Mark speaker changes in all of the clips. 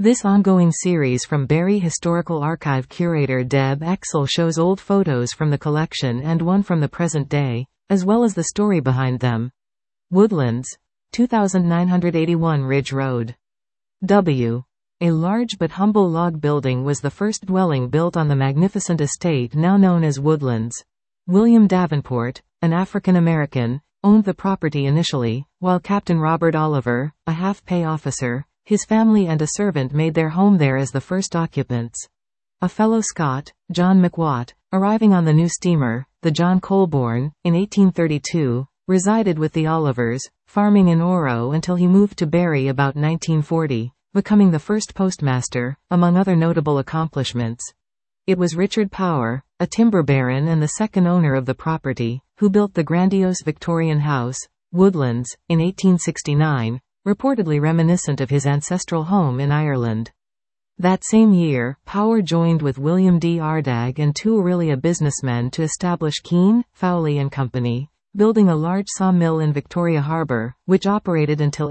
Speaker 1: This ongoing series from Barrie Historical Archive curator Deb Exel shows old photos from the collection and one from the present day, as well as the story behind them. Woodlands, 2981 Ridge Road. W. A large but humble log building was the first dwelling built on the magnificent estate now known as Woodlands. William Davenport, an African-American, owned the property initially, while Captain Robert Oliver, a half-pay officer, his family and a servant made their home there as the first occupants. A fellow Scot, John McWatt, arriving on the new steamer, the John Colborne, in 1832, resided with the Olivers, farming in Oro until he moved to Barrie about 1940, becoming the first postmaster, among other notable accomplishments. It was Richard Power, a timber baron and the second owner of the property, who built the grandiose Victorian house, Woodlands, in 1869, reportedly reminiscent of his ancestral home in Ireland. That same year, Power joined with William D. Ardagh and two Orillia businessmen to establish Keane, Fowley and Company, building a large sawmill in Victoria Harbour, which operated until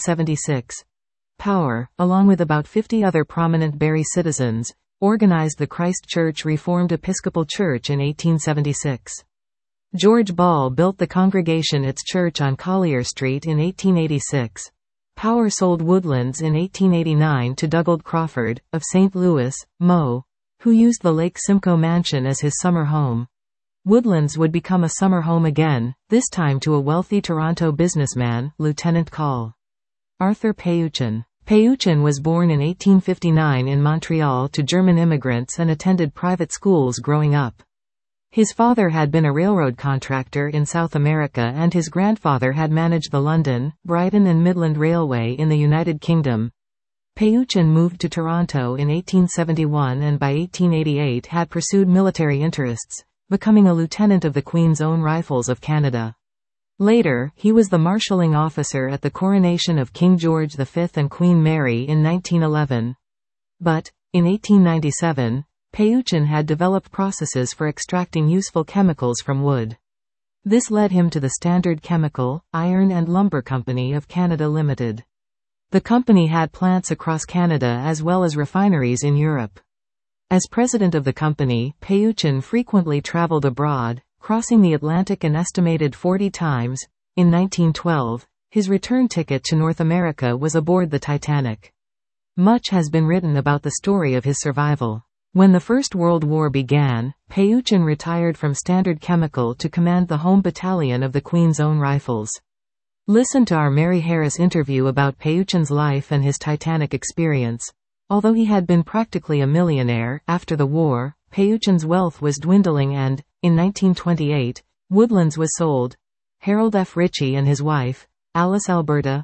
Speaker 1: 1876. Power, along with about 50 other prominent Barrie citizens, organized the Christ Church Reformed Episcopal Church in 1876. George Ball built the Congregation's Church on Collier Street in 1886. Power sold Woodlands in 1889 to Dugald Crawford, of St. Louis, Mo., who used the Lake Simcoe mansion as his summer home. Woodlands would become a summer home again, this time to a wealthy Toronto businessman, Lieutenant Col. Arthur Peyuchin. Peyuchin was born in 1859 in Montreal to German immigrants and attended private schools growing up. His father had been a railroad contractor in South America and his grandfather had managed the London, Brighton and Midland Railway in the United Kingdom. Peyuchin moved to Toronto in 1871 and by 1888 had pursued military interests, becoming a lieutenant of the Queen's Own Rifles of Canada. Later, he was the marshalling officer at the coronation of King George V and Queen Mary in 1911. But, in 1897, Peyuchin had developed processes for extracting useful chemicals from wood. This led him to the Standard Chemical, Iron and Lumber Company of Canada Limited. The company had plants across Canada as well as refineries in Europe. As president of the company, Peyuchin frequently traveled abroad, crossing the Atlantic an estimated 40 times. In 1912, his return ticket to North America was aboard the Titanic. Much has been written about the story of his survival. When the First World War began, Peyuchin retired from Standard Chemical to command the Home Battalion of the Queen's Own Rifles. Listen to our Mary Harris interview about Peyuchin's life and his Titanic experience. Although he had been practically a millionaire, after the war, Peyuchin's wealth was dwindling and, in 1928, Woodlands was sold. Harold F. Ritchie and his wife, Alice Alberta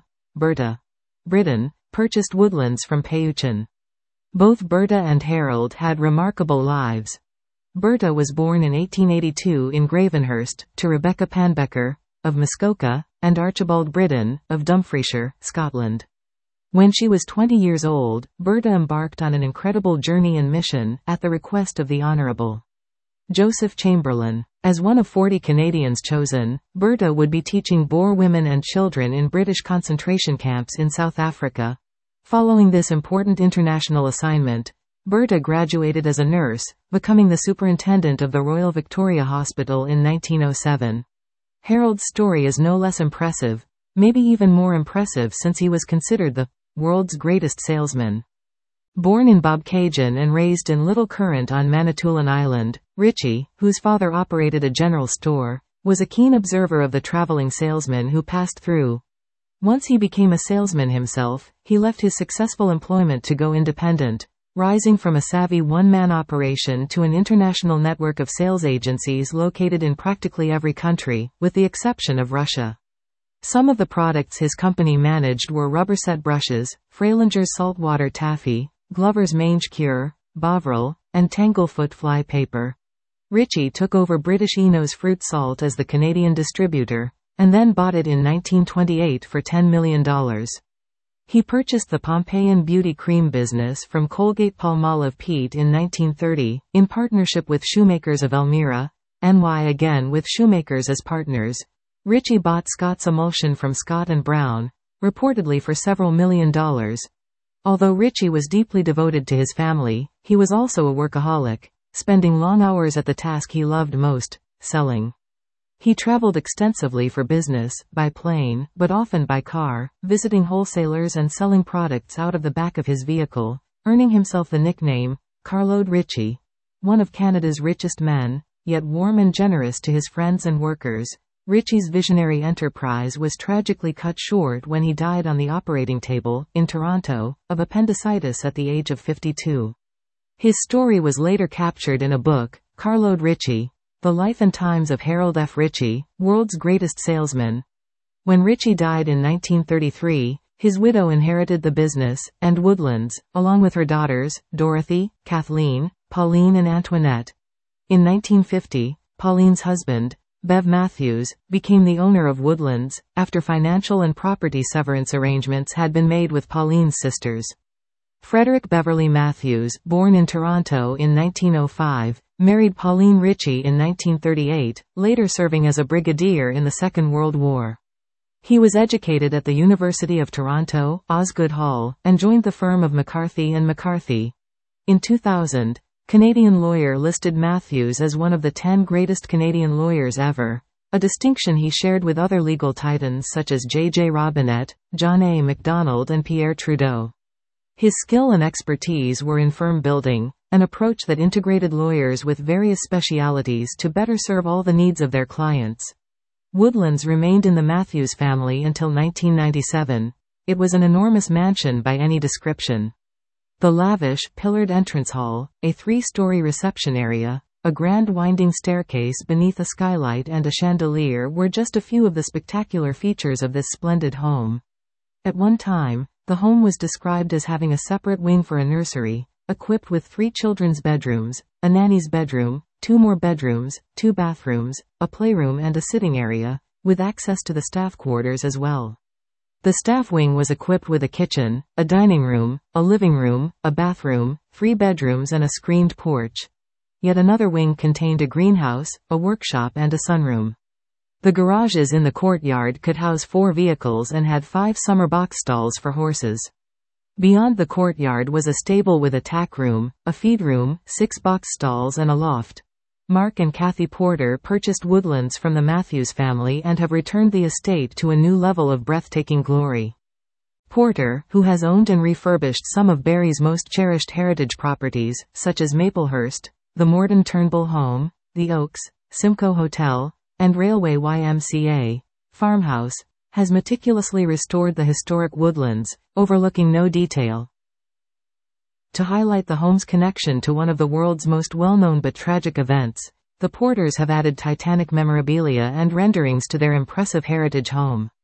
Speaker 1: Britton, purchased Woodlands from Peyuchin. Both Berta and Harold had remarkable lives. Berta was born in 1882 in Gravenhurst, to Rebecca Panbecker, of Muskoka, and Archibald Britton, of Dumfriesshire, Scotland. When she was 20 years old, Berta embarked on an incredible journey and mission, at the request of the Honourable Joseph Chamberlain. As one of 40 Canadians chosen, Berta would be teaching Boer women and children in British concentration camps in South Africa. Following this important international assignment, Berta graduated as a nurse, becoming the superintendent of the Royal Victoria Hospital in 1907. Harold's story is no less impressive, maybe even more impressive since he was considered the world's greatest salesman. Born in Bobcaygeon and raised in Little Currant on Manitoulin Island, Ritchie, whose father operated a general store, was a keen observer of the traveling salesmen who passed through. Once he became a salesman himself, he left his successful employment to go independent, rising from a savvy one-man operation to an international network of sales agencies located in practically every country, with the exception of Russia. Some of the products his company managed were Rubberset brushes, Frailinger's saltwater taffy, Glover's mange cure, Bovril, and Tanglefoot fly paper. Ritchie took over British Eno's fruit salt as the Canadian distributor, and then bought it in 1928 for $10 million. He purchased the Pompeian beauty cream business from Colgate-Palmolive Pete in 1930, in partnership with Shoemakers of Elmira, NY again with Shoemakers as partners. Ritchie bought Scott's emulsion from Scott and Brown, reportedly for several $1 million. Although Ritchie was deeply devoted to his family, he was also a workaholic, spending long hours at the task he loved most, selling. He traveled extensively for business, by plane, but often by car, visiting wholesalers and selling products out of the back of his vehicle, earning himself the nickname, Carlode Ritchie. One of Canada's richest men, yet warm and generous to his friends and workers, Ritchie's visionary enterprise was tragically cut short when he died on the operating table, in Toronto, of appendicitis at the age of 52. His story was later captured in a book, Carlode Ritchie, The Life and Times of Harold F. Ritchie, World's Greatest Salesman. When Ritchie died in 1933, his widow inherited the business, and Woodlands, along with her daughters, Dorothy, Kathleen, Pauline and Antoinette. In 1950, Pauline's husband, Bev Matthews, became the owner of Woodlands, after financial and property severance arrangements had been made with Pauline's sisters. Frederick Beverly Matthews, born in Toronto in 1905, married Pauline Ritchie in 1938, later serving as a brigadier in the Second World War. He was educated at the University of Toronto, Osgoode Hall, and joined the firm of McCarthy and McCarthy. In 2000, Canadian Lawyer listed Matthews as one of the 10 greatest Canadian lawyers ever, a distinction he shared with other legal titans such as J.J. Robinette, John A. Macdonald and Pierre Trudeau. His skill and expertise were in firm building, an approach that integrated lawyers with various specialities to better serve all the needs of their clients. Woodlands remained in the Matthews family until 1997. It was an enormous mansion by any description. The lavish, pillared entrance hall, a 3-story reception area, a grand winding staircase beneath a skylight and a chandelier were just a few of the spectacular features of this splendid home. At one time, the home was described as having a separate wing for a nursery, equipped with 3 children's bedrooms, a nanny's bedroom, 2 more bedrooms, 2 bathrooms, a playroom and a sitting area, with access to the staff quarters as well. The staff wing was equipped with a kitchen, a dining room, a living room, a bathroom, 3 bedrooms and a screened porch. Yet another wing contained a greenhouse, a workshop and a sunroom. The garages in the courtyard could house 4 vehicles and had 5 summer box stalls for horses. Beyond the courtyard was a stable with a tack room, a feed room, 6 box stalls and a loft. Mark and Kathy Porter purchased Woodlands from the Matthews family and have returned the estate to a new level of breathtaking glory. Porter, who has owned and refurbished some of Barrie's most cherished heritage properties, such as Maplehurst, the Morden Turnbull Home, the Oaks, Simcoe Hotel, and Railway YMCA farmhouse, has meticulously restored the historic Woodlands, overlooking no detail. To highlight the home's connection to one of the world's most well-known but tragic events, the Porters have added Titanic memorabilia and renderings to their impressive heritage home.